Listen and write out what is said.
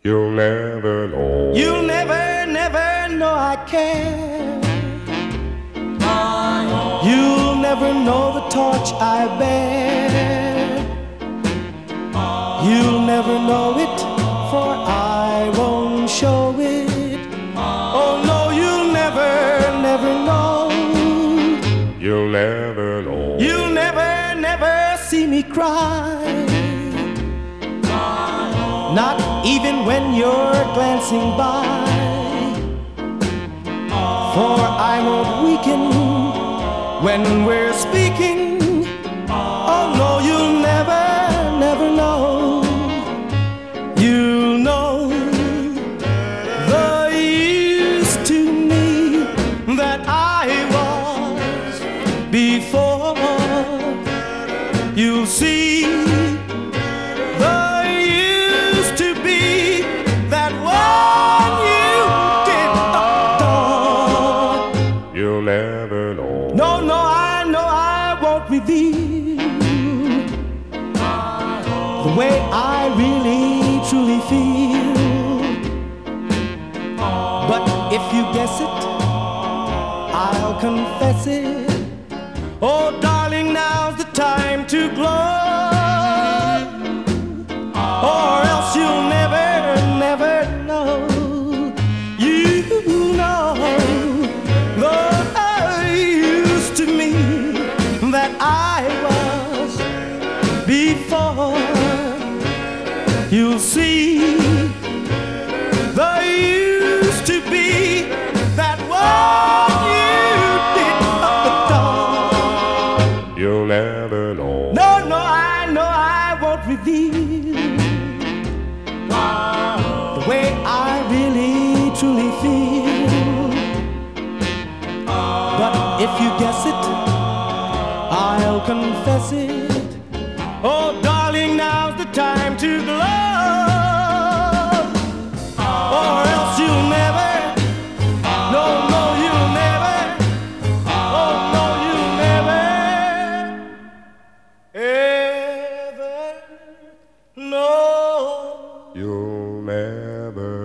You'll never know. You'll never, never know I care. You'll never know the torch I bear. You'll never know it, for I won't show it. Oh no, you'll never, never know. You'll never know. You'll never, never see me cry. Not even when you're glancing by. For I won't weaken when we're speaking. Oh no, you'll never, never know. You'll know the use to me that I was before. You'll see the used to be that one you did adore. You'll never know. No, no, I know I won't reveal the way I really truly feel. But if you guess it, I'll confess it. Oh, darling, now's the time to glow. Or else you'll never, never know. You know the used to me that I was before. You'll see the used to be that one you did adore. You'll never know. No, no, I know I won't reveal the way I really truly feel. But if you guess it, I'll confess it. Oh, darling, now's the time to glow. Or else you'll never, no, no, you'll never, oh, no, you'll never ever know. You'll never